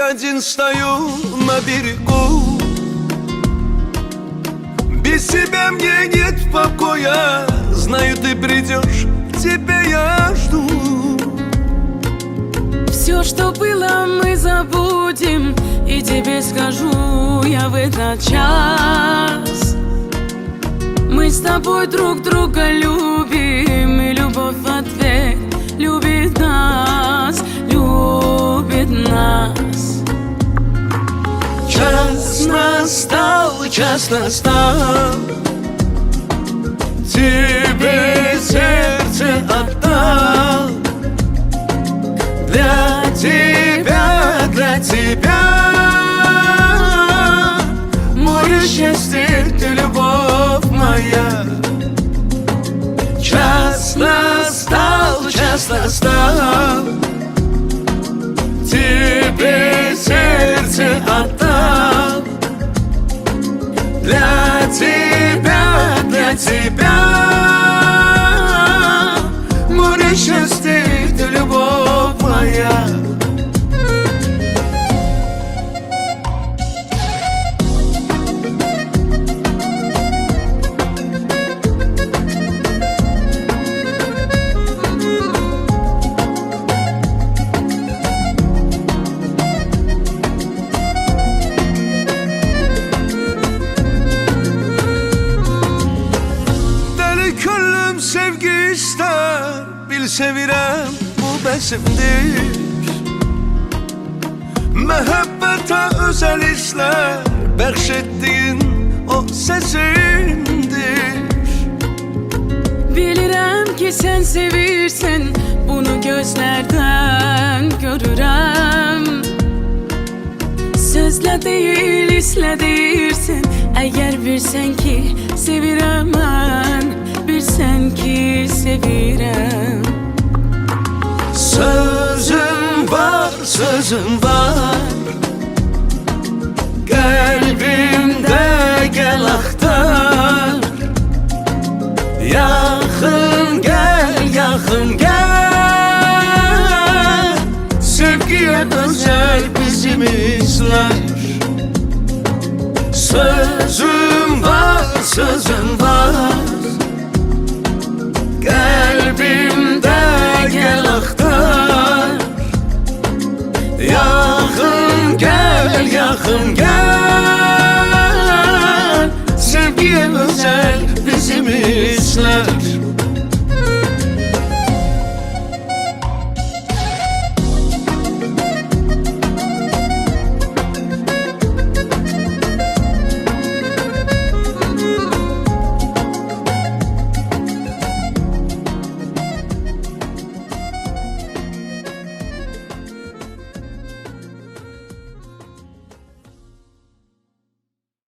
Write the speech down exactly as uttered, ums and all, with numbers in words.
один стою на берегу. Без тебя мне нет покоя. Знаю, ты придешь, тебя я жду. Все, что было, мы забудем, и тебе скажу я в этот час. Мы с тобой друг друга любим, и любовь в ответ любит нас, любит нас. Час настал, час настал, тебе сердце отдал. Для тебя, для тебя море счастья, ты любовь моя. Час настал, час настал, тебе сердце отдал. Для тебя, для тебя море счастья, ты любовь моя. Sevgi ister, bil sevirem bu besimdir. Mehabbete özel hisler, bəxşetdiğin o sesindir. Bilirəm ki sen sevirsen, bunu gözlerden görürəm. Sözlə değil, hislə deyirsən, əgər bilsən ki sevirəm mən, bilsən ki sevirəm. Sözüm var, sözüm var, kalbimde gel aktar. Yakın gel, yakın gel, sevgiye özel bizim izler. Sözüm